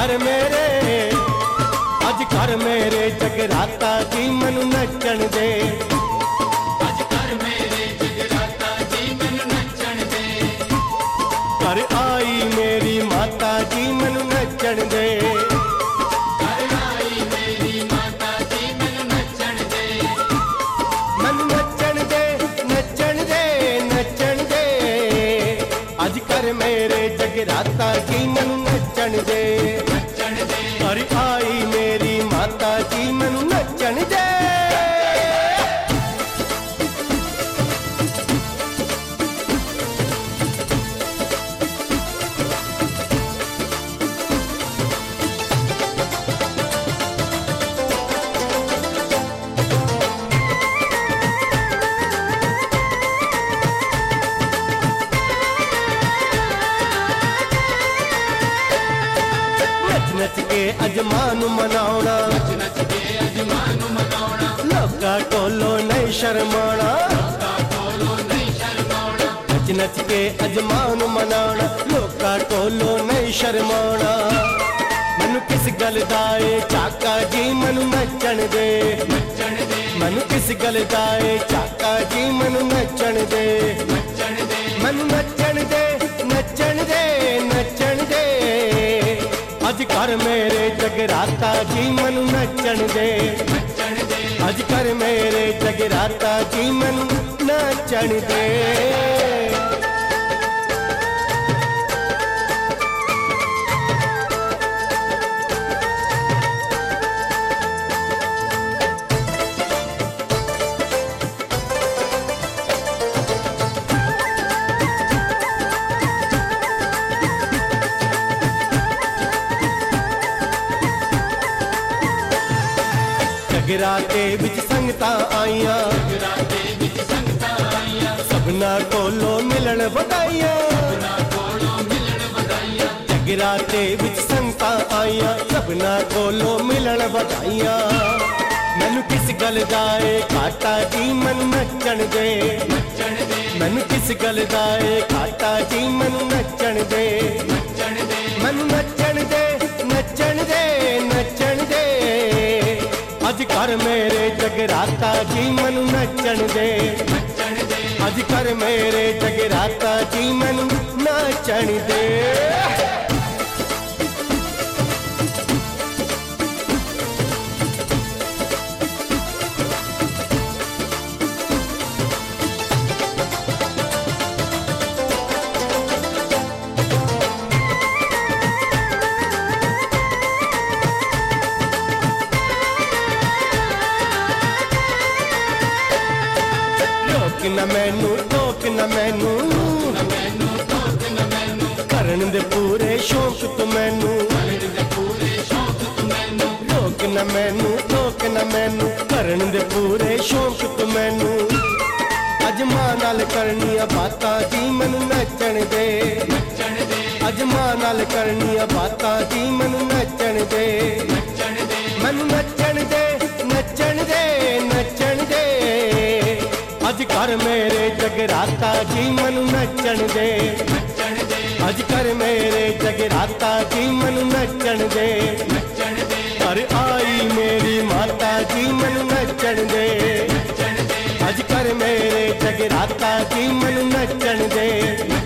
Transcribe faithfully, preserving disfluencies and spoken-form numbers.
कर मेरे अज कर मेरे जगराता जी मैनू नचण दे। अज कर मेरे जगराता जी मैनू नचण दे। घर आई मेरी माता जी मैनू नचण दे। घर आई मेरी माता जी मैनू नचण दे। मैनू नचण दे नचण दे नचण दे अज कर मेरे जगराता जी मैनू नचण दे। नचण दे। घर आई मेरी माता जी मैनू नचण दे। नच के अजमान मनाउणा। नच नच के अजमान मनाउणा। लोका कोलो नहीं शर्माना। लोका कोलो नहीं शर्माउणा। नच नच के अजमान मनाउणा लोका कोलो नहीं शर्माना। मैनू किस गल दा ए चाका जी मैनू नचण दे। नचण दे। मैनू किस गल दा ए चाका जी मैनू नचण दे। नचण दे। मैनू नचण दे नचण दे नचण दे अज कर मेरे जगराता जी मैनू नचण दे। नचण दे। अज कर मेरे जगराता जी मैनू नचण दे। जगराते विच संगतां आईयां। जगराते विच संगतां आईयां। सबना कोलों मिलन वधाइयां। सबना कोलों मिलन वधाइयां। जगराते विच संगतां आईयां। सबना कोलों मिलन वधाइयां। मैनू किस गल दा ए घाटा जी मैनू नचण दे। नचण दे। मैनू किस गल दा ए घाटा जी मैनू नचण दे। नचण दे। मैनू नचण दे नचण दे नचण दे अज कर मेरे जगराता जी मैनू नचण दे। नचण दे। अज कर मेरे जगराता जी मैनू नचण दे। रोक न मैनू टोक न मैनू न मैनू टोक न मैनू। करन दे पूरे शौक तू मैनू। करन दे पूरे शौक तू मैनू। रोक न मैनू टोक न मैनू करन दे पूरे शौक तू मैनू। अज मां नाल करनिया बातां जी मैनू नचण दे। नचण दे। अज मां नाल करनिया बातां जी मैनू नचण दे। नचण दे। मैनू नचण दे नचण दे नचण दे अज कर मेरे जगराता जी मैनू नचण दे। नचण दे। अज कर मेरे जगराता जी मैनू नचण दे। नचण दे। घर आई मेरी माता जी मैनू नचण दे। नचण दे। अज कर मेरे जगराता जी मैनू नचण दे।